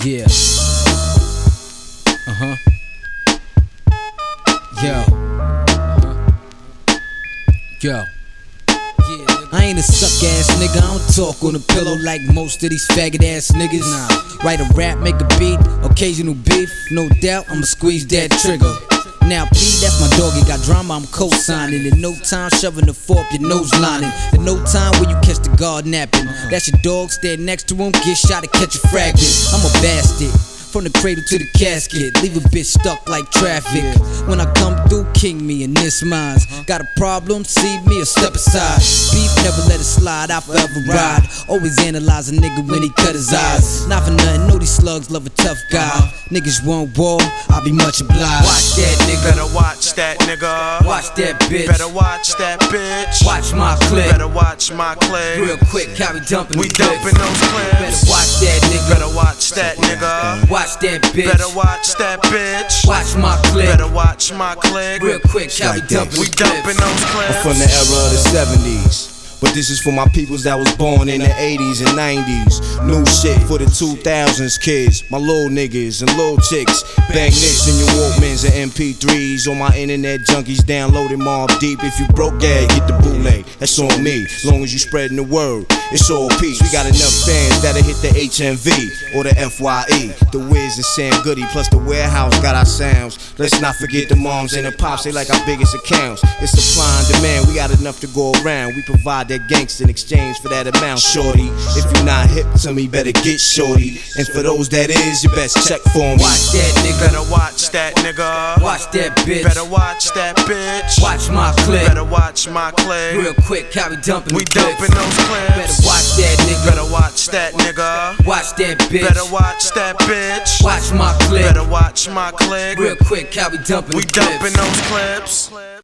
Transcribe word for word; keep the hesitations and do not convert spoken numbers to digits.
Yeah. Uh-huh. Yo. Uh-huh. Yo. I ain't a suck ass nigga, I don't talk on a pillow like most of these faggot ass niggas. Nah. Write a rap, make a beat, occasional beef, no doubt I'ma squeeze that trigger. Now P, that's my dog, he got drama, I'm co-signing. In no time, shoving the fork, your nose lining. In no time where you catch the guard napping. That's your dog, stand next to him, get shot to catch a fragment. I'm a bastard, from the cradle to the casket, leave a bitch stuck like traffic. When I come through, king me in this minds. Got a problem, see me or step aside. Beef, never let it slide, I forever ride. Always analyze a nigga when he cut his eyes. Not for nothing, know these slugs love a tough guy. Niggas want war, I'll be much obliged. Watch that nigga, better watch that nigga. Watch that bitch, better watch that bitch. Watch my clip, better watch my clip. Real quick, how we dumping We the dumping those clips. Better watch that nigga, better watch that nigga. Watch that bitch, better watch that bitch. Watch my clip, better watch my clip. Real quick, how we dumping We dumping those clips. I'm from the era of the seventies, but this is for my peoples that was born in the eighties and nineties. New shit for the two thousands kids, my little niggas and little chicks. Bang nicks in your Walkmans and M P threes. On my internet junkies downloading Mob Deep. If you broke, yeah, get the bootleg, that's on me. Long as you spreading the word, it's all peace. We got enough fans that'll hit the H M V or the F Y E. The Wiz and Sam Goody plus the Warehouse got our sounds. Let's not forget the moms and the pops, they like our biggest accounts. It's supply and demand, we got enough to go around. We provide that gangsta in exchange for that amount. Shorty, if you not hip to me, better get shorty. And for those that is, you best check for me. Watch that nigga, better watch that nigga. Watch that bitch, better watch that bitch. Watch my clip, better watch my clip. Real quick, how we dumping We the dumping those clips. Better watch that nigga, better watch that nigga. Watch that bitch, better watch that bitch. Watch my clip, better watch my clip. Real quick, how we dumping We the clips. dumping those clips.